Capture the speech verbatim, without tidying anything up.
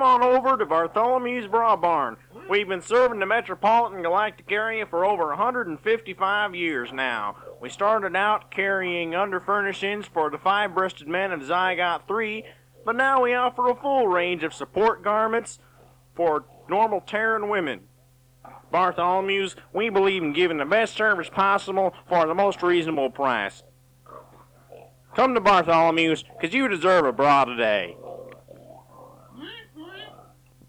on over to Bartholomew's Bra Barn. We've been serving the metropolitan galactic area for over one hundred fifty-five years now. We started out carrying underfurnishings for the five-breasted men of Zygote three, but now we offer a full range of support garments for normal Terran women. Bartholomew's, we believe in giving the best service possible for the most reasonable price. Come to Bartholomew's, because you deserve a bra today.